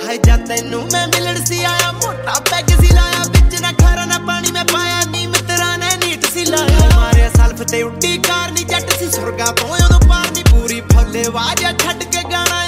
है जा तेनू मैं मिलन सी आया मोटा पैग सी लाया बिच ना खारा ना पानी मैं पाया नी मित्रा ने नीट सी लाया मारे सल्फ ते उड्डी कार नी जट सी सुरगा तो उदों पार नी पूरी फुल्ले आवाज